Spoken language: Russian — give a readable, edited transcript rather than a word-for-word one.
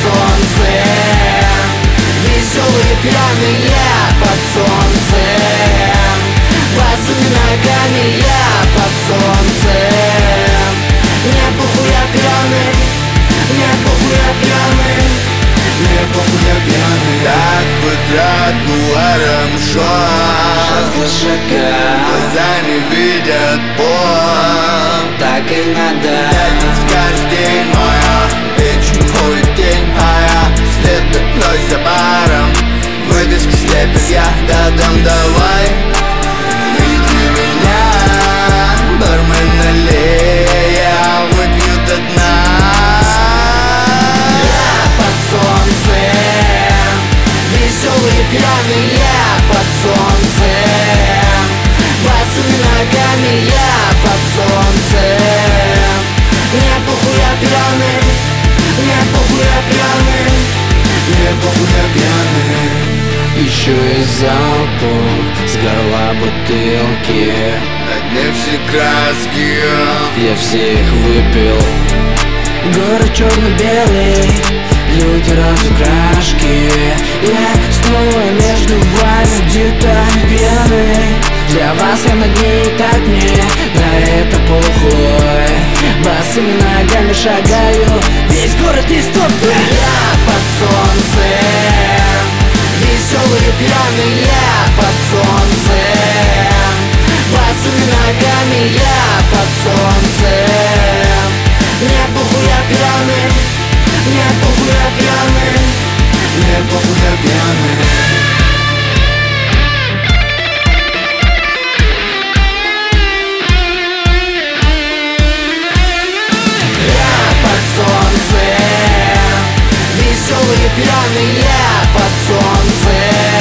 солнцем, веселые пьяные под солнцем, босыми ногами я под солнцем. Мне похуй, я пьяный, мне похуй, я пьяный, мне похуй, я пьяный. Так по тротуарам шел, глаза не видят пол. Так и надо. Пятница каждый день моя, вечный хуй день, а я след одной за баром. Вывески слепят, я додам, давай. Види меня, бармен, налей, я выпью до дна. Я под солнцем, веселые пьяные под солнцем, босыми ногами я под солнцем. Мне похуй, я пьяный, мне похуй, я пьяный, мне похуй, я пьяный. Еще и залпом с горла бутылки, На дне все краски, я все их выпил. Город черно-белый, люди разукрашки. Я снова между вами где-то пьяный. Для вас я на дне, и так мне на это похуй. Босыми ногами шагаю, весь город из толпы. Я под солнцем, веселые пьяные под солнцем, босыми ногами я под солнцем. Мне похуй, я пьяный, мне похуй, я пьяный, мне похуй, я пьяный. Я под солнцем, веселые пьяные под солнцем,